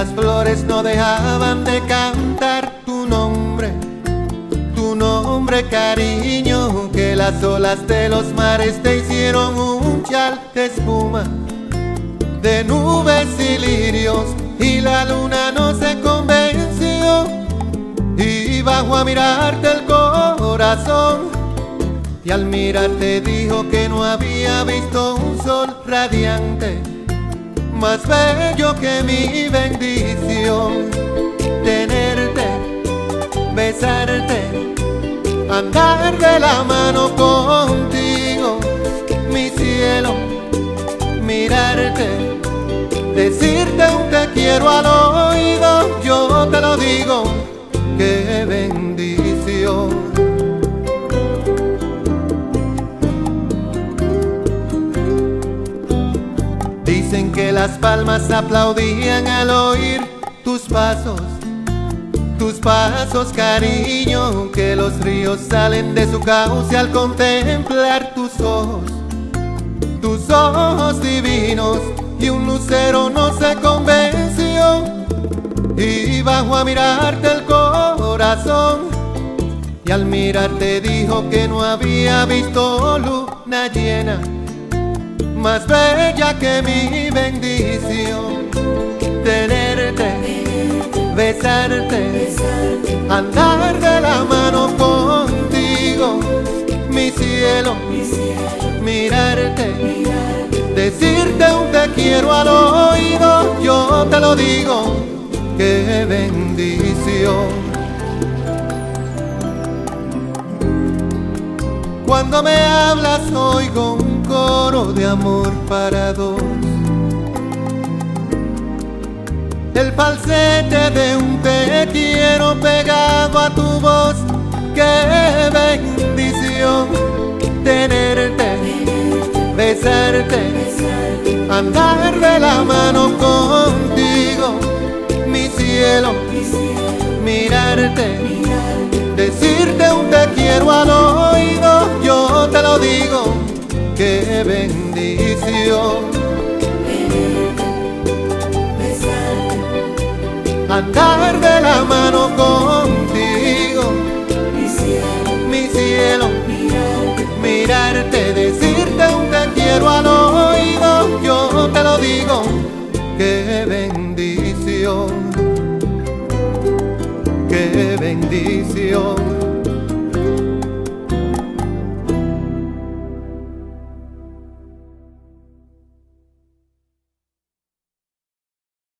las flores no dejaban de cantar tu nombre, cariño, que las olas de los mares te hicieron un chal de espuma, de nubes y lirios, y la luna no se convenció, y bajó a mirarte el corazón, y al mirarte dijo que no había visto un sol radiante más bello que mi bendición. Tenerte, besarte, andar de la mano contigo, mi cielo, mirarte, decirte un te quiero al oído, yo te lo digo, qué bendición. Dicen que las palmas aplaudían al oír tus pasos, cariño, que los ríos salen de su cauce al contemplar tus ojos divinos, y un lucero no se convenció, y bajó a mirarte el corazón, y al mirarte dijo que no había visto luna llena más bella que mi bendición. Tenerte, besarte, andar de la mano contigo, mi cielo, mirarte, decirte un te quiero al oído, yo te lo digo, qué bendición. Cuando me hablas oigo un coro de amor para dos, el falsete de un te quiero pegado a tu voz, qué bendición. Tenerte, besarte, andar de la mano contigo, mi cielo, mirarte, decirte un te quiero al oído, yo te lo digo, qué bendición. Andar de la mano